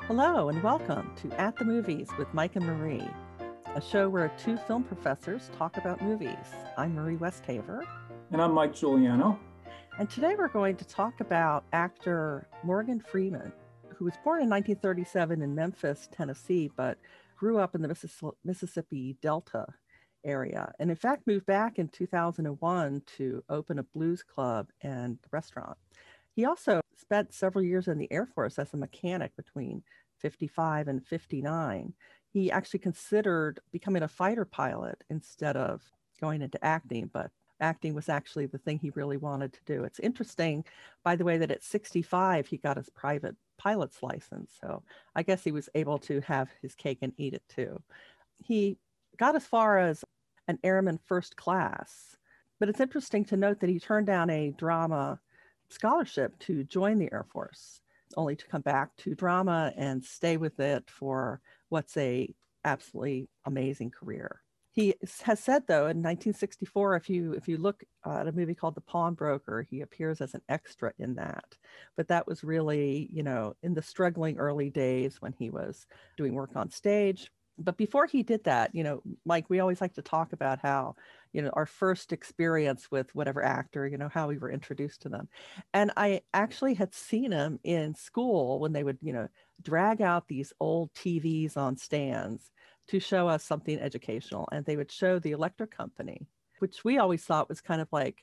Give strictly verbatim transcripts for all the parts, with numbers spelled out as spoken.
Hello and welcome to At the Movies with Mike and Marie, a show where two film professors talk about movies. I'm Marie Westhaver. And I'm Mike Giuliano. And today we're going to talk about actor Morgan Freeman, who was born in nineteen thirty-seven in Memphis, Tennessee, but grew up in the Mississippi Delta area. And in fact, moved back in two thousand one to open a blues club and restaurant. He also spent several years in the Air Force as a mechanic between fifty-five and fifty-nine. He actually considered becoming a fighter pilot instead of going into acting, but acting was actually the thing he really wanted to do. It's interesting, by the way, that at sixty-five, he got his private pilot's license. So I guess he was able to have his cake and eat it too. He got as far as an airman first class, but it's interesting to note that he turned down a drama scholarship to join the Air Force, only to come back to drama and stay with it for what's a absolutely amazing career. He has said, though, in nineteen sixty-four, if you if you look at a movie called The Pawnbroker, he appears as an extra in that. But that was really, you know, in the struggling early days when he was doing work on stage. But before he did that, you know, Mike, we always like to talk about how, you know, our first experience with whatever actor, you know, how we were introduced to them. And I actually had seen him in school when they would, you know, drag out these old T Vs on stands to show us something educational. And they would show the Electric Company, which we always thought was kind of like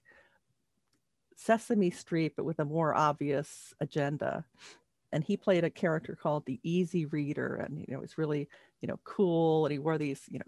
Sesame Street, but with a more obvious agenda. And he played a character called the Easy Reader. And, you know, it was really, you know, cool. And he wore these, you know,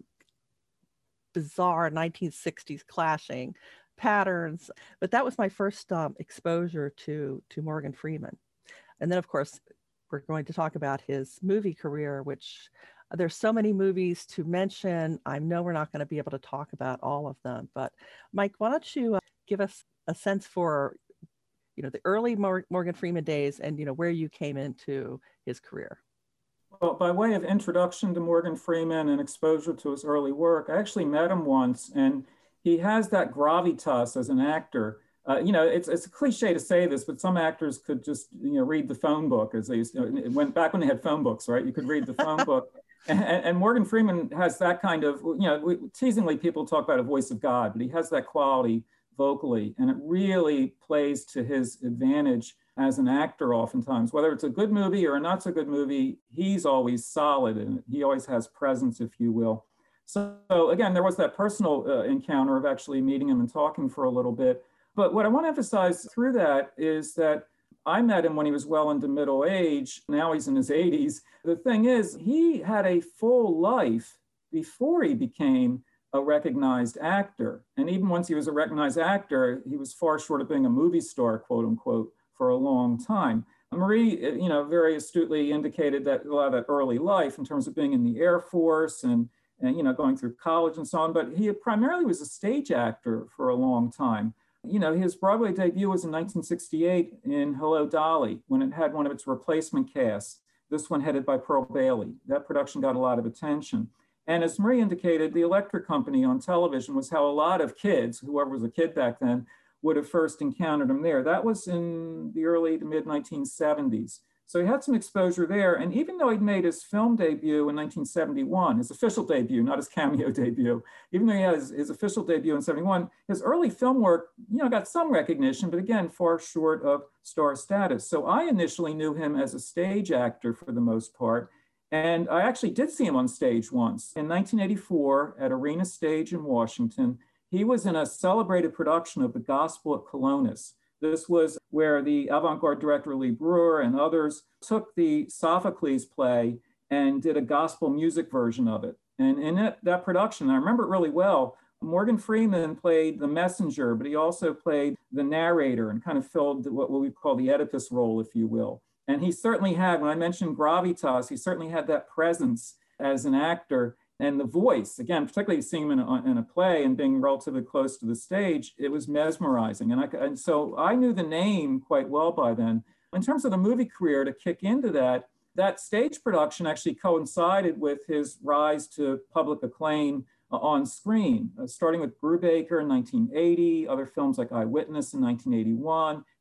bizarre nineteen sixties clashing patterns. But that was my first um, exposure to, to Morgan Freeman. And then, of course, we're going to talk about his movie career, which there's so many movies to mention. I know we're not going to be able to talk about all of them. But Mike, why don't you uh, give us a sense for, you know, the early Morgan Freeman days and, you know, where you came into his career? Well, by way of introduction to Morgan Freeman and exposure to his early work, I actually met him once, and he has that gravitas as an actor. Uh, you know, it's it's a cliche to say this, but some actors could just, you know, read the phone book, as they used to. It went back when they had phone books, right? You could read the phone book. And, and Morgan Freeman has that kind of, you know, we, teasingly people talk about a voice of God, but he has that quality vocally, and it really plays to his advantage as an actor oftentimes. Whether it's a good movie or a not so good movie, he's always solid in it. He always has presence, if you will. So, so again, there was that personal uh, encounter of actually meeting him and talking for a little bit. But what I want to emphasize through that is that I met him when he was well into middle age. Now he's in his eighties. The thing is, he had a full life before he became a recognized actor. And even once he was a recognized actor, he was far short of being a movie star, quote unquote, for a long time. Marie, you know, very astutely indicated that a lot of that early life in terms of being in the Air Force and, and, you know, going through college and so on, but he primarily was a stage actor for a long time. You know, his Broadway debut was in nineteen sixty-eight in Hello, Dolly, when it had one of its replacement casts, this one headed by Pearl Bailey. That production got a lot of attention. And as Marie indicated, the Electric Company on television was how a lot of kids, whoever was a kid back then, would have first encountered him there. That was in the early to mid nineteen seventies. So he had some exposure there. And even though he'd made his film debut in nineteen seventy-one, his official debut, not his cameo debut, even though he had his, his official debut in seventy-one, his early film work, you know, got some recognition, but again, far short of star status. So I initially knew him as a stage actor for the most part. And I actually did see him on stage once in nineteen eighty-four at Arena Stage in Washington. He was in a celebrated production of The Gospel at Colonus. This was where the avant-garde director Lee Brewer and others took the Sophocles play and did a gospel music version of it. And in it, that production, I remember it really well, Morgan Freeman played the messenger, but he also played the narrator and kind of filled what we call the Oedipus role, if you will. And he certainly had, when I mentioned gravitas, he certainly had that presence as an actor. And the voice, again, particularly seeing him in a, in a play and being relatively close to the stage, it was mesmerizing. And, I, and so I knew the name quite well by then. In terms of the movie career, to kick into that, that stage production actually coincided with his rise to public acclaim uh, on screen, uh, starting with Brubaker in nineteen eighty, other films like Eyewitness in nineteen eighty-one,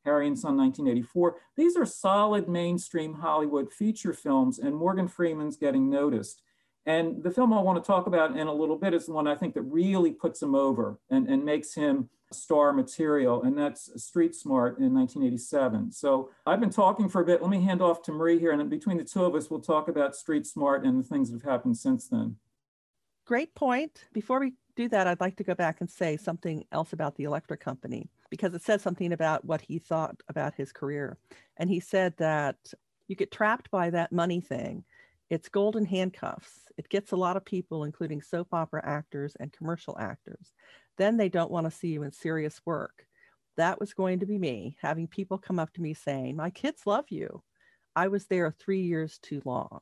Harry and Son, nineteen eighty-four. These are solid mainstream Hollywood feature films, and Morgan Freeman's getting noticed. And the film I want to talk about in a little bit is the one I think that really puts him over and, and makes him star material, and that's Street Smart in nineteen eighty-seven. So I've been talking for a bit. Let me hand off to Marie here, and then between the two of us, we'll talk about Street Smart and the things that have happened since then. Great point. Before we do that, I'd like to go back and say something else about the Electric Company, because it says something about what he thought about his career. And he said that you get trapped by that money thing. It's golden handcuffs. It gets a lot of people, including soap opera actors and commercial actors. Then they don't want to see you in serious work. That was going to be me, having people come up to me saying, my kids love you. I was there three years too long.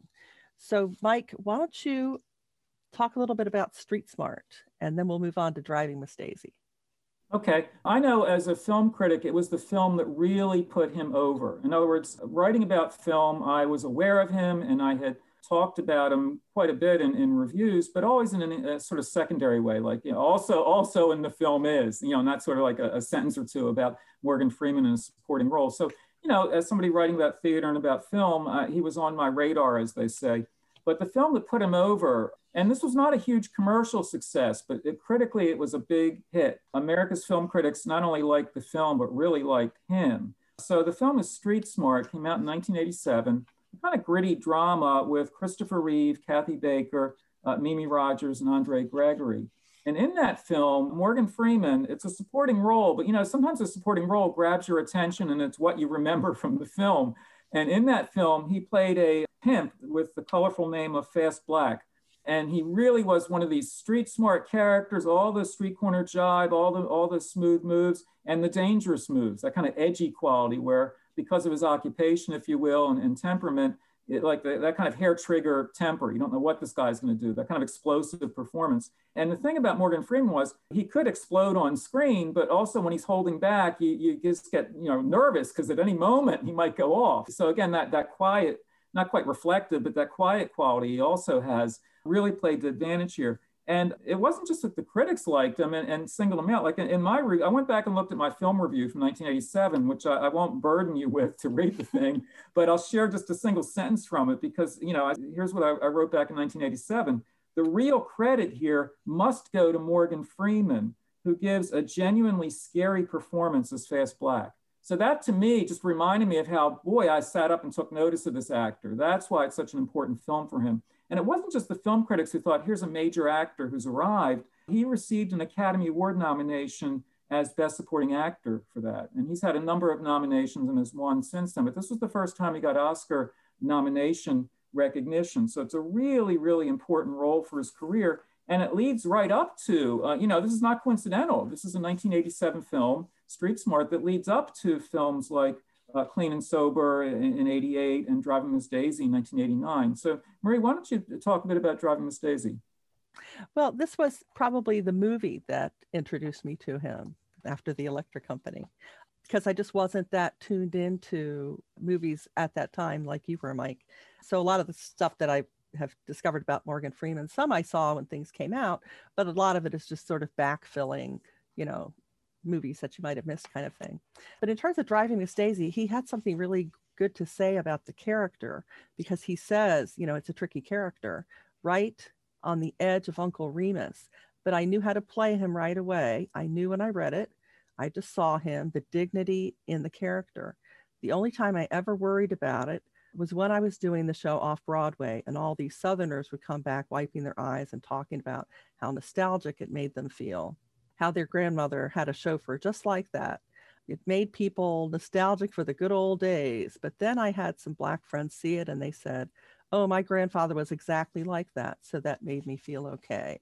So Mike, why don't you talk a little bit about Street Smart, and then we'll move on to Driving Miss Daisy. Okay. I know as a film critic, it was the film that really put him over. In other words, writing about film, I was aware of him and I had talked about him quite a bit in, in reviews, but always in a, a sort of secondary way, like, you know, also, also in the film is, you know, not sort of like a, a sentence or two about Morgan Freeman in a supporting role. So, you know, as somebody writing about theater and about film, uh, he was on my radar, as they say. But the film that put him over, and this was not a huge commercial success, but it, critically, it was a big hit. America's film critics not only liked the film, but really liked him. So the film is Street Smart, came out in nineteen eighty-seven, kind of gritty drama with Christopher Reeve, Kathy Baker, uh, Mimi Rogers, and Andre Gregory. And in that film, Morgan Freeman, it's a supporting role, but you know, sometimes a supporting role grabs your attention and it's what you remember from the film. And in that film, he played a pimp with the colorful name of Fast Black. And he really was one of these street smart characters, all the street corner jive, all the, all the smooth moves and the dangerous moves, that kind of edgy quality where, because of his occupation, if you will, and, and temperament, it, like the, that kind of hair trigger temper. You don't know what this guy's going to do, that kind of explosive performance. And the thing about Morgan Freeman was he could explode on screen, but also when he's holding back, you, you just get, you know, nervous because at any moment he might go off. So again, that, that quiet, not quite reflective, but that quiet quality he also has really played to advantage here. And it wasn't just that the critics liked him and, and singled him out. Like in, in my review, I went back and looked at my film review from nineteen eighty-seven, which I, I won't burden you with to read the thing, but I'll share just a single sentence from it because, you know, I, here's what I, I wrote back in nineteen eighty-seven. The real credit here must go to Morgan Freeman, who gives a genuinely scary performance as Fast Black. So that to me just reminded me of how, boy, I sat up and took notice of this actor. That's why it's such an important film for him. And it wasn't just the film critics who thought, here's a major actor who's arrived. He received an Academy Award nomination as Best Supporting Actor for that. And he's had a number of nominations and has won since then. But this was the first time he got Oscar nomination recognition. So it's a really, really important role for his career. And it leads right up to, uh, you know, this is not coincidental. This is a nineteen eighty-seven film, Street Smart, that leads up to films like Uh, Clean and Sober in, in eighty-eight and Driving Miss Daisy in nineteen eighty-nine. So Marie, why don't you talk a bit about Driving Miss Daisy? Well, this was probably the movie that introduced me to him after The Electric Company, because I just wasn't that tuned into movies at that time like you were, Mike. So a lot of the stuff that I have discovered about Morgan Freeman, some I saw when things came out, but a lot of it is just sort of backfilling, you know, movies that you might have missed kind of thing. But in terms of Driving Miss Daisy, he had something really good to say about the character, because he says, you know, it's a tricky character, right on the edge of Uncle Remus. But I knew how to play him right away. I knew when I read it. I just saw him, the dignity in the character. The only time I ever worried about it was when I was doing the show off Broadway and all these Southerners would come back wiping their eyes and talking about how nostalgic it made them feel, how their grandmother had a chauffeur just like that. It made people nostalgic for the good old days. But then I had some Black friends see it and they said, oh, my grandfather was exactly like that. So that made me feel okay.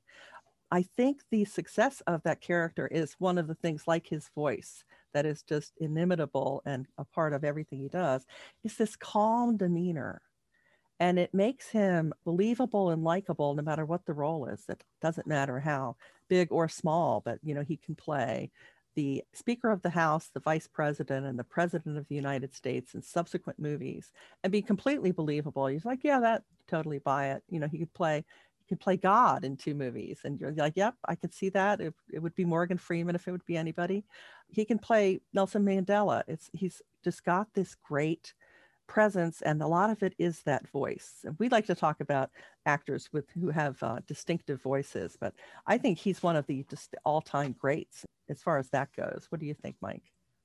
I think the success of that character is one of the things, like his voice, that is just inimitable and a part of everything he does, is this calm demeanor. And it makes him believable and likable no matter what the role is. It doesn't matter how big or small, but you know, he can play the Speaker of the House, the Vice President, and the President of the United States in subsequent movies and be completely believable. He's like, yeah, that totally buy it. You know, he could play he can play God in two movies. And you're like, yep, I could see that. It, it would be Morgan Freeman if it would be anybody. He can play Nelson Mandela. It's He's just got this great presence, and a lot of it is that voice. And we like to talk about actors with who have uh, distinctive voices, but I think he's one of the just all-time greats as far as that goes. What do you think, Mike?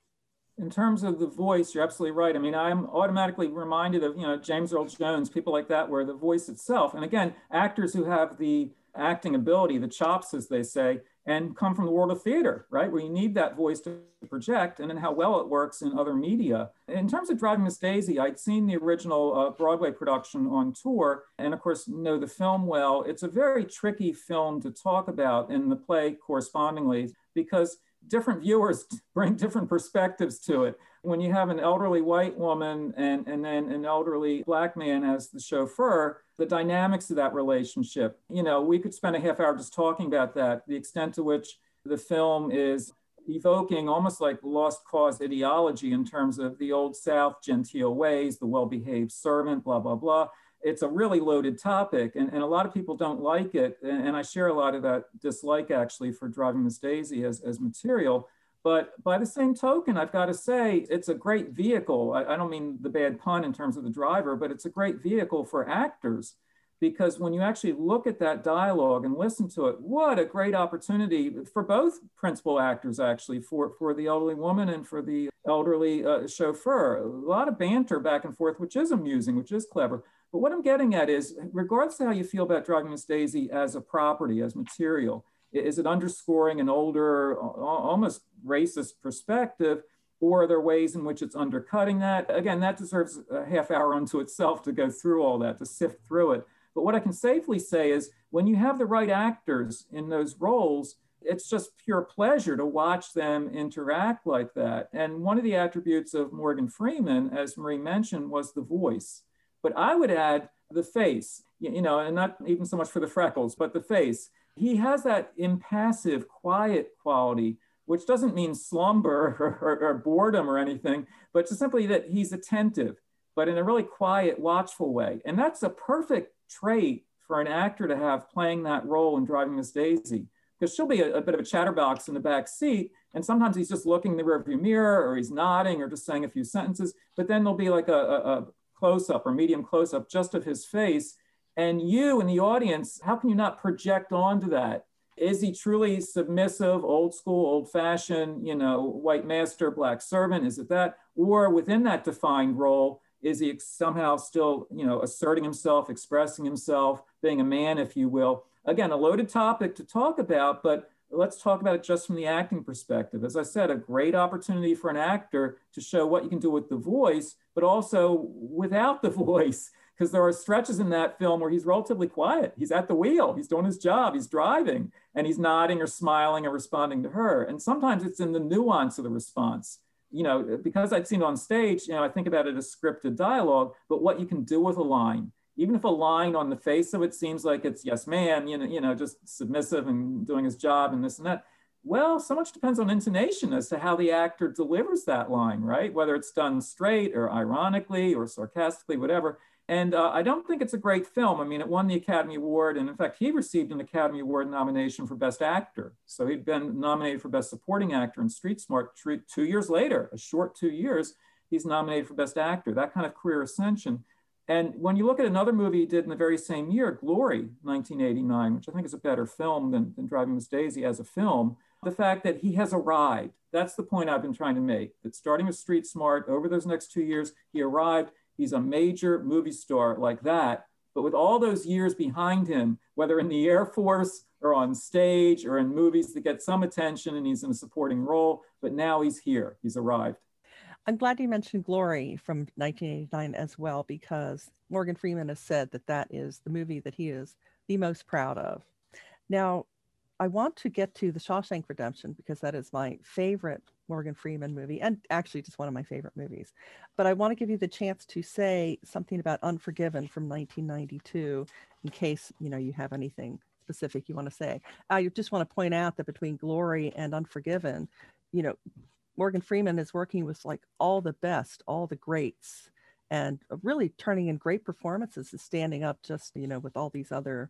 In terms of the voice, you're absolutely right. I mean, I'm automatically reminded of, you know, James Earl Jones, people like that, where the voice itself, and again, actors who have the acting ability, the chops, as they say, and come from the world of theater, right? Where you need that voice to project, and then how well it works in other media. In terms of Driving Miss Daisy, I'd seen the original uh, Broadway production on tour, and of course know the film well. It's a very tricky film to talk about, in the play correspondingly, because different viewers bring different perspectives to it. When you have an elderly white woman and, and then an elderly Black man as the chauffeur, the dynamics of that relationship, you know, we could spend a half hour just talking about that, the extent to which the film is evoking almost like lost cause ideology in terms of the old South genteel ways, the well-behaved servant, blah, blah, blah. It's a really loaded topic, and, and a lot of people don't like it. And, and I share a lot of that dislike, actually, for Driving Miss Daisy as, as material. But by the same token, I've got to say, it's a great vehicle. I, I don't mean the bad pun in terms of the driver, but it's a great vehicle for actors, because when you actually look at that dialogue and listen to it, what a great opportunity for both principal actors, actually, for, for the elderly woman and for the elderly uh, chauffeur. A lot of banter back and forth, which is amusing, which is clever. But what I'm getting at is, regardless of how you feel about Driving Miss Daisy as a property, as material, is it underscoring an older, almost racist perspective, or are there ways in which it's undercutting that? Again, that deserves a half hour unto itself to go through all that, to sift through it. But what I can safely say is, when you have the right actors in those roles, it's just pure pleasure to watch them interact like that. And one of the attributes of Morgan Freeman, as Marie mentioned, was the voice. But I would add the face, you know, and not even so much for the freckles, but the face. He has that impassive, quiet quality, which doesn't mean slumber or, or, or boredom or anything, but just simply that he's attentive, but in a really quiet, watchful way. And that's a perfect trait for an actor to have playing that role in Driving Miss Daisy, because she'll be a, a bit of a chatterbox in the back seat. And sometimes he's just looking in the rearview mirror, or he's nodding, or just saying a few sentences, but then there'll be like a, a, a close-up or medium close-up just of his face. And you in the audience, how can you not project onto that? Is he truly submissive, old school, old fashioned, you know, white master, Black servant? Is it that? Or within that defined role, is he somehow still, you know, asserting himself, expressing himself, being a man, if you will? Again, a loaded topic to talk about, but let's talk about it just from the acting perspective. As I said, a great opportunity for an actor to show what you can do with the voice, but also without the voice, because there are stretches in that film where he's relatively quiet. He's at the wheel, he's doing his job, he's driving, and he's nodding or smiling or responding to her. And sometimes it's in the nuance of the response. You know, because I'd seen it on stage, you know, I think about it as scripted dialogue, but what you can do with a line. Even if a line on the face of it seems like it's yes, ma'am, you know, you know, just submissive and doing his job and this and that. Well, so much depends on intonation as to how the actor delivers that line, right? Whether it's done straight or ironically or sarcastically, whatever. And uh, I don't think it's a great film. I mean, it won the Academy Award. And in fact, he received an Academy Award nomination for Best Actor. So he'd been nominated for Best Supporting Actor in Street Smart two years later, a short two years, he's nominated for Best Actor, that kind of career ascension. And when you look at another movie he did in the very same year, Glory, nineteen eighty-nine, which I think is a better film than, than Driving Miss Daisy as a film, the fact that he has arrived, that's the point I've been trying to make, that starting with Street Smart, over those next two years, he arrived, he's a major movie star like that, but with all those years behind him, whether in the Air Force or on stage or in movies that get some attention and he's in a supporting role, but now he's here, he's arrived. I'm glad you mentioned Glory from nineteen eighty-nine as well, because Morgan Freeman has said that that is the movie that he is the most proud of. Now, I want to get to The Shawshank Redemption because that is my favorite Morgan Freeman movie, and actually just one of my favorite movies. But I want to give you the chance to say something about Unforgiven from nineteen ninety-two, in case, you know, you have anything specific you want to say. I just want to point out that between Glory and Unforgiven, you know, Morgan Freeman is working with like all the best, all the greats, and really turning in great performances and standing up just, you know, with all these other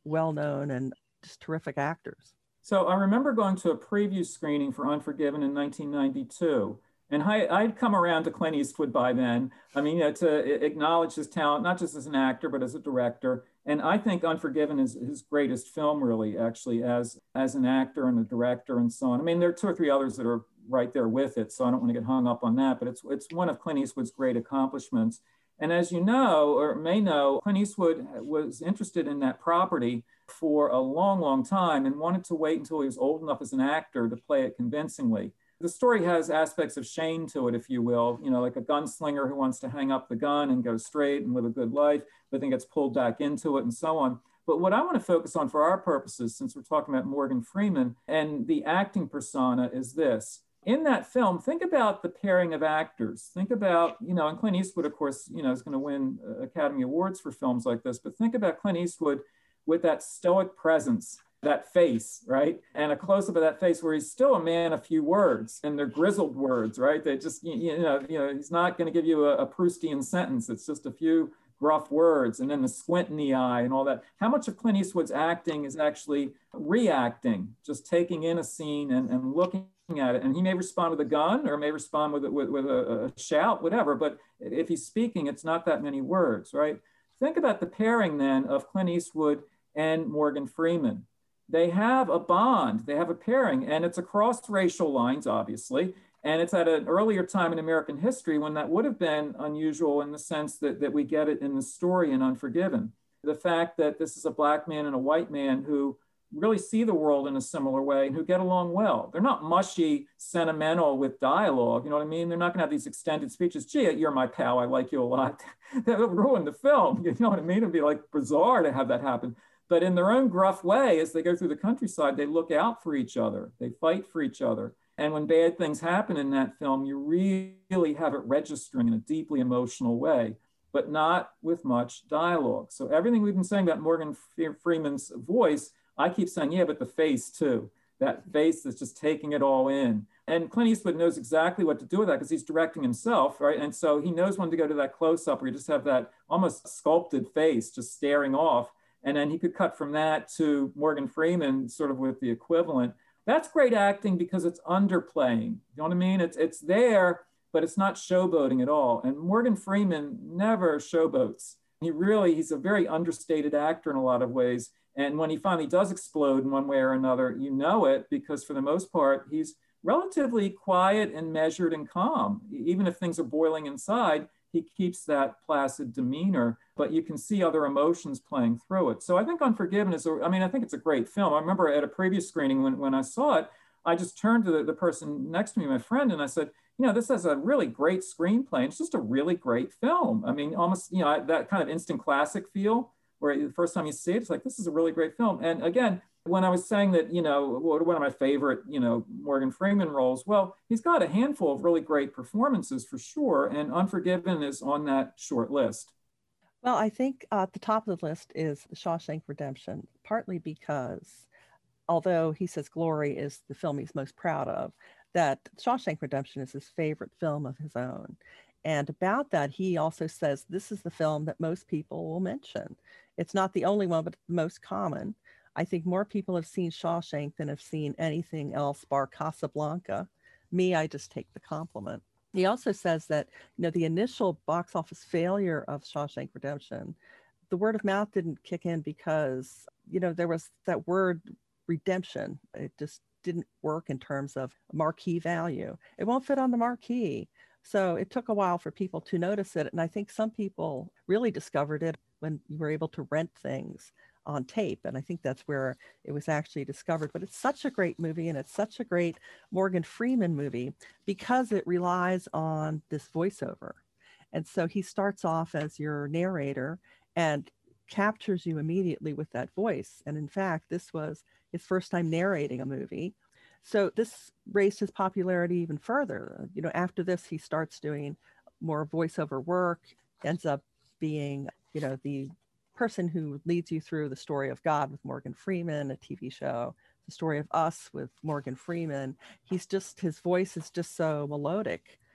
well-known and just terrific actors. So I remember going to a preview screening for Unforgiven in nineteen ninety-two. And I, I'd come around to Clint Eastwood by then. I mean, you know, to acknowledge his talent, not just as an actor, but as a director. And I think Unforgiven is his greatest film, really, actually, as, as an actor and a director and so on. I mean, there are two or three others that are right there with it, so I don't want to get hung up on that, but it's, it's one of Clint Eastwood's great accomplishments. And as you know, or may know, Clint Eastwood was interested in that property for a long, long time and wanted to wait until he was old enough as an actor to play it convincingly. The story has aspects of Shane to it, if you will, you know, like a gunslinger who wants to hang up the gun and go straight and live a good life, but then gets pulled back into it and so on. But what I want to focus on for our purposes, since we're talking about Morgan Freeman and the acting persona, is this. In that film, think about the pairing of actors. Think about, you know, and Clint Eastwood, of course, you know, is going to win Academy Awards for films like this, but think about Clint Eastwood with that stoic presence, that face, right? And a close-up of that face where he's still a man of few words, and they're grizzled words, right? They just, you know, you know, he's not going to give you a, a Proustian sentence. It's just a few gruff words, and then the squint in the eye and all that. How much of Clint Eastwood's acting is actually reacting, just taking in a scene and, and looking at it? And he may respond with a gun or may respond with, with, with a, a shout, whatever. But if he's speaking, it's not that many words, right? Think about the pairing then of Clint Eastwood and Morgan Freeman. They have a bond, they have a pairing, and it's across racial lines, obviously. And it's at an earlier time in American history when that would have been unusual in the sense that, that we get it in the story in Unforgiven. The fact that this is a Black man and a white man who really see the world in a similar way and who get along well. They're not mushy, sentimental with dialogue, you know what I mean? They're not gonna have these extended speeches. Gee, you're my pal, I like you a lot. That would ruin the film, you know what I mean? It'd be like bizarre to have that happen. But in their own gruff way, as they go through the countryside, they look out for each other. They fight for each other. And when bad things happen in that film, you really have it registering in a deeply emotional way, but not with much dialogue. So everything we've been saying about Morgan Freeman's voice, I keep saying, yeah, but the face too. That face that's just taking it all in. And Clint Eastwood knows exactly what to do with that because he's directing himself, right? And so he knows when to go to that close-up where you just have that almost sculpted face just staring off. And then he could cut from that to Morgan Freeman sort of with the equivalent. That's great acting because it's underplaying. You know what I mean? It's, it's there, but it's not showboating at all. And Morgan Freeman never showboats. He really, he's a very understated actor in a lot of ways. And when he finally does explode in one way or another, you know it because for the most part, he's relatively quiet and measured and calm. Even if things are boiling inside, he keeps that placid demeanor, but you can see other emotions playing through it. So I think Unforgiven is, a, I mean, I think it's a great film. I remember at a previous screening when, when I saw it, I just turned to the, the person next to me, my friend, and I said, you know, this has a really great screenplay. It's just a really great film. I mean, almost, you know, that kind of instant classic feel where the first time you see it, it's like, this is a really great film. And again, when I was saying that, you know, one of my favorite, you know, Morgan Freeman roles, well, he's got a handful of really great performances for sure. And Unforgiven is on that short list. Well, I think uh, at the top of the list is The Shawshank Redemption, partly because although he says Glory is the film he's most proud of, that Shawshank Redemption is his favorite film of his own. And about that, he also says this is the film that most people will mention. It's not the only one, but the most common. I think more people have seen Shawshank than have seen anything else bar Casablanca. Me, I just take the compliment. He also says that, you know, the initial box office failure of Shawshank Redemption, the word of mouth didn't kick in because, you know, there was that word redemption. It just didn't work in terms of marquee value. It won't fit on the marquee. So it took a while for people to notice it. And I think some people really discovered it when you were able to rent things on tape. And I think that's where it was actually discovered. But it's such a great movie, and it's such a great Morgan Freeman movie because it relies on this voiceover. And so he starts off as your narrator and captures you immediately with that voice. And in fact, this was his first time narrating a movie. So this raised his popularity even further. You know, after this, he starts doing more voiceover work, ends up being, you know, the person who leads you through the story of God with Morgan Freeman, a T V show, the story of Us with Morgan Freeman. He's just, his voice is just so melodic.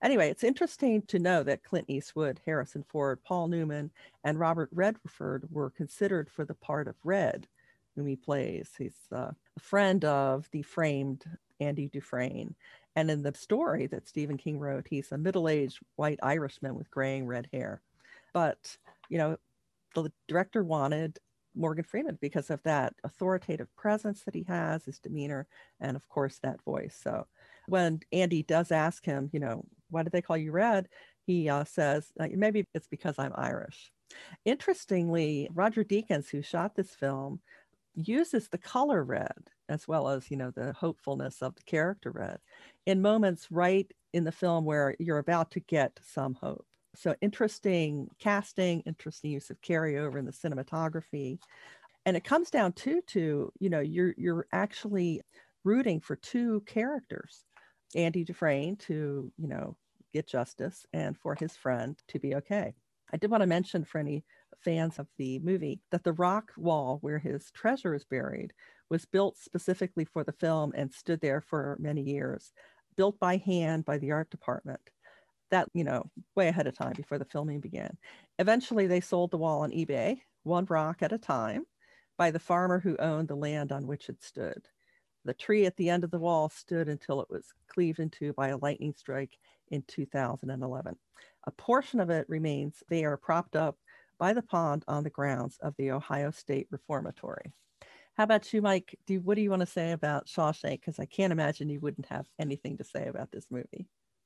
Anyway, it's interesting to know that Clint Eastwood, Harrison Ford, Paul Newman, and Robert Redford were considered for the part of Red, whom he plays. He's uh, a friend of the framed Andy Dufresne. And in the story that Stephen King wrote, he's a middle-aged white Irishman with gray and red hair. But, you know, the director wanted Morgan Freeman because of that authoritative presence that he has, his demeanor, and of course that voice. So when Andy does ask him, you know, why did they call you Red? He uh, says, uh, maybe it's because I'm Irish. Interestingly, Roger Deakins, who shot this film, uses the color red as well as, you know, the hopefulness of the character Red in moments right in the film where you're about to get some hope. So interesting casting, interesting use of carryover in the cinematography. And it comes down to, to, you know, you're you're actually rooting for two characters, Andy Dufresne to, you know, get justice and for his friend to be okay. I did want to mention for any fans of the movie that the rock wall where his treasure is buried was built specifically for the film and stood there for many years, built by hand by the art department. That, you know, way ahead of time before the filming began. Eventually, they sold the wall on eBay, one rock at a time, by the farmer who owned the land on which it stood. The tree at the end of the wall stood until it was cleaved into by a lightning strike in two thousand eleven. A portion of it remains there, propped up by the pond on the grounds of the Ohio State Reformatory. How about you, Mike? Do, what do you want to say about Shawshank? Because I can't imagine you wouldn't have anything to say about this movie.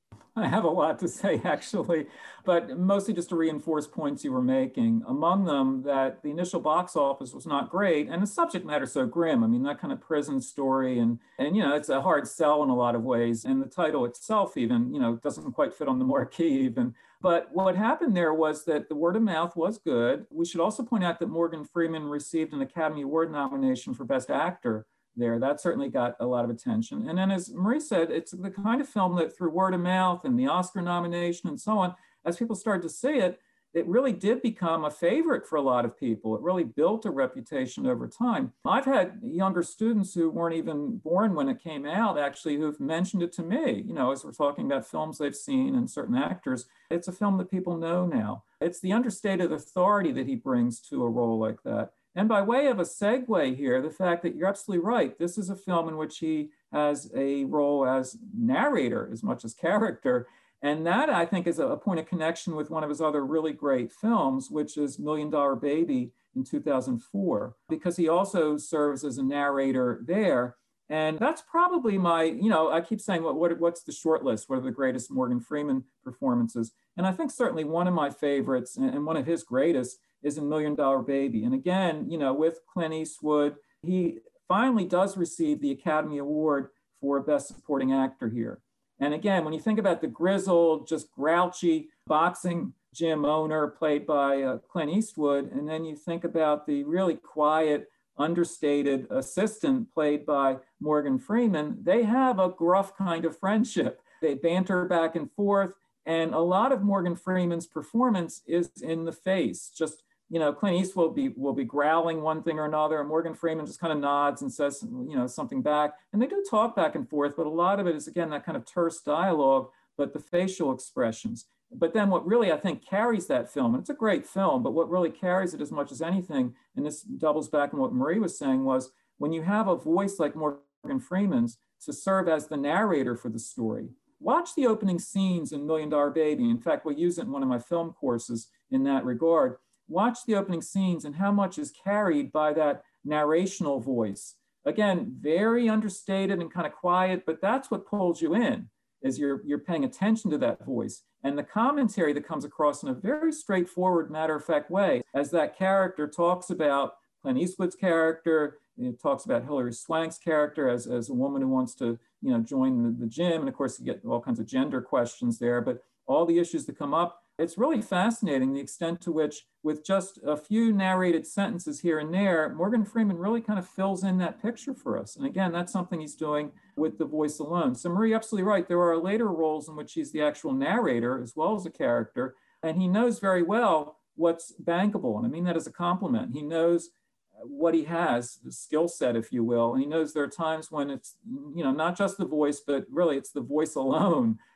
I have a lot to say, actually, but mostly just to reinforce points you were making. Among them, that the initial box office was not great, and the subject matter so grim. I mean, that kind of prison story, and and you know, it's a hard sell in a lot of ways. And the title itself, even, you know, doesn't quite fit on the marquee, even. But what happened there was that the word of mouth was good. We should also point out that Morgan Freeman received an Academy Award nomination for Best Actor there. That certainly got a lot of attention. And then, as Marie said, it's the kind of film that through word of mouth and the Oscar nomination and so on, as people started to see it, it really did become a favorite for a lot of people. It really built a reputation over time. I've had younger students who weren't even born when it came out, actually, who've mentioned it to me, you know, as we're talking about films they've seen and certain actors. It's a film that people know now. It's the understated authority that he brings to a role like that. And by way of a segue here, the fact that you're absolutely right, this is a film in which he has a role as narrator as much as character. And that, I think, is a point of connection with one of his other really great films, which is Million Dollar Baby in two thousand four, because he also serves as a narrator there. And that's probably my, you know, I keep saying, what, what, what's the short list? What are the greatest Morgan Freeman performances? And I think certainly one of my favorites and one of his greatest is in Million Dollar Baby. And again, you know, with Clint Eastwood, he finally does receive the Academy Award for Best Supporting Actor here. And again, when you think about the grizzled, just grouchy boxing gym owner played by uh, Clint Eastwood, and then you think about the really quiet, understated assistant played by Morgan Freeman, they have a gruff kind of friendship. They banter back and forth. And a lot of Morgan Freeman's performance is in the face. Just, you know, Clint Eastwood will be, will be growling one thing or another, and Morgan Freeman just kind of nods and says, you know, something back. And they do talk back and forth, but a lot of it is, again, that kind of terse dialogue, but the facial expressions. But then what really, I think, carries that film, and it's a great film, but what really carries it as much as anything, and this doubles back on what Marie was saying, was when you have a voice like Morgan Freeman's to serve as the narrator for the story. Watch the opening scenes in Million Dollar Baby. In fact, we'll use it in one of my film courses in that regard. Watch the opening scenes and how much is carried by that narrational voice. Again, very understated and kind of quiet, but that's what pulls you in, is you're, you're paying attention to that voice. And the commentary that comes across in a very straightforward, matter-of-fact way, as that character talks about Clint Eastwood's character, it talks about Hilary Swank's character as, as a woman who wants to, you know, join the, the gym. And of course, you get all kinds of gender questions there, but all the issues that come up, it's really fascinating the extent to which, with just a few narrated sentences here and there, Morgan Freeman really kind of fills in that picture for us. And again, that's something he's doing with the voice alone. So Marie, absolutely right. There are later roles in which he's the actual narrator as well as a character, and he knows very well what's bankable. And I mean that as a compliment. He knows what he has, the skill set, if you will. And he knows there are times when it's, you know, not just the voice, but really it's the voice alone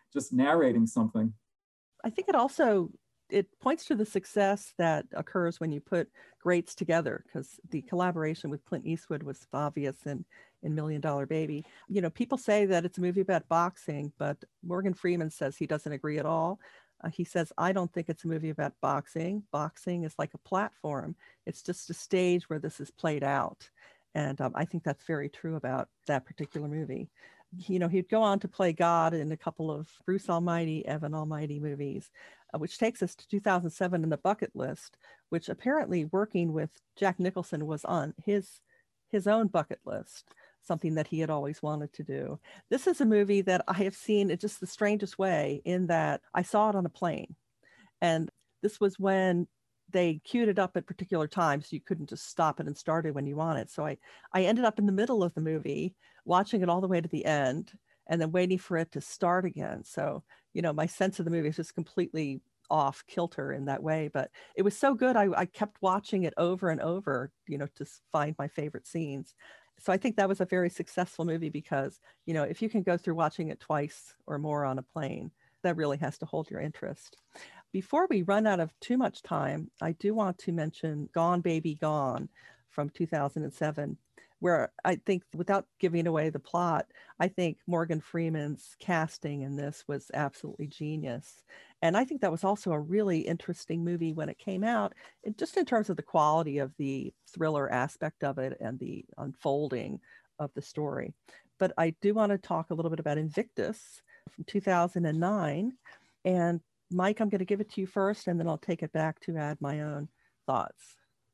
just narrating something. I think it also, it points to the success that occurs when you put greats together, because the collaboration with Clint Eastwood was obvious in, in Million Dollar Baby. You know, people say that it's a movie about boxing, but Morgan Freeman says he doesn't agree at all. Uh, he says, I don't think it's a movie about boxing. Boxing is like a platform. It's just a stage where this is played out. And um, I think that's very true about that particular movie. You know, he'd go on to play God in a couple of Bruce Almighty, Evan Almighty movies, uh, which takes us to two thousand seven in the bucket list, which apparently working with Jack Nicholson was on his, his own bucket list, something that he had always wanted to do. This is a movie that I have seen in just the strangest way, in that I saw it on a plane. And this was when they queued it up at particular times. So you couldn't just stop it and start it when you wanted. So I, I ended up in the middle of the movie, watching it all the way to the end, and then waiting for it to start again. So, you know, my sense of the movie is just completely off kilter in that way, but it was so good. I, I kept watching it over and over, you know, to find my favorite scenes. So I think that was a very successful movie because, you know, if you can go through watching it twice or more on a plane, that really has to hold your interest. Before we run out of too much time, I do want to mention Gone Baby Gone from two thousand seven, where I think, without giving away the plot, I think Morgan Freeman's casting in this was absolutely genius. And I think that was also a really interesting movie when it came out, it, just in terms of the quality of the thriller aspect of it and the unfolding of the story. But I do want to talk a little bit about Invictus from two thousand nine. And Mike, I'm going to give it to you first, and then I'll take it back to add my own thoughts.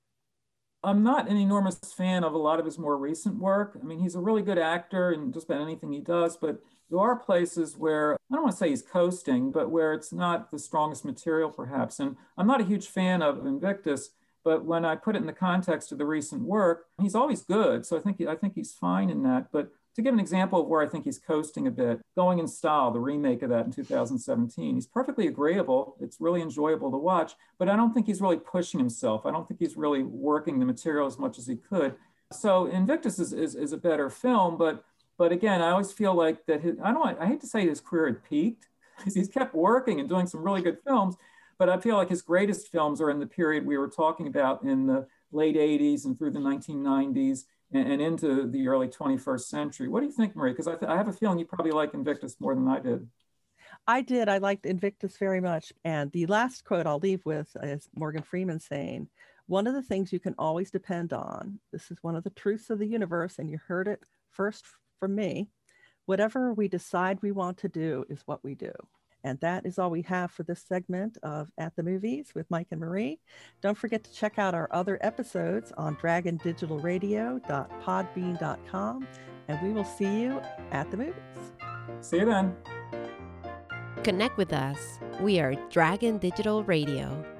I'm not an enormous fan of a lot of his more recent work. I mean, he's a really good actor in just about anything he does, but there are places where, I don't want to say he's coasting, but where it's not the strongest material perhaps. And I'm not a huge fan of Invictus, but when I put it in the context of the recent work, he's always good. So I think, I think he's fine in that. But to give an example of where I think he's coasting a bit, Going in Style, the remake of that in two thousand seventeen, he's perfectly agreeable. It's really enjoyable to watch, but I don't think he's really pushing himself. I don't think he's really working the material as much as he could. So Invictus is, is, is a better film, but but again, I always feel like that his, I don't, I hate to say his career had peaked, because he's kept working and doing some really good films, but I feel like his greatest films are in the period we were talking about in the late eighties and through the nineteen nineties. And into the early twenty-first century. What do you think, Marie? Because I, th- I have a feeling you probably like Invictus more than I did. I did. I liked Invictus very much. And the last quote I'll leave with is Morgan Freeman saying, one of the things you can always depend on, this is one of the truths of the universe, and you heard it first from me, whatever we decide we want to do is what we do. And that is all we have for this segment of At the Movies with Mike and Marie. Don't forget to check out our other episodes on dragon digital radio dot podbean dot com, and we will see you at the movies. See you then. Connect with us. We are Dragon Digital Radio.